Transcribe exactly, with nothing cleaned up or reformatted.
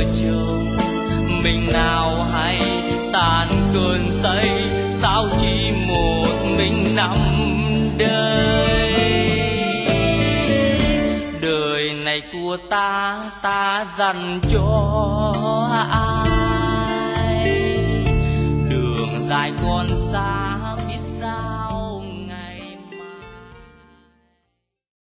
chồng mình nào hay tàn cơn say sao chỉ một mình nằm đời. Đời này của ta ta dành cho ai, đường dài còn xa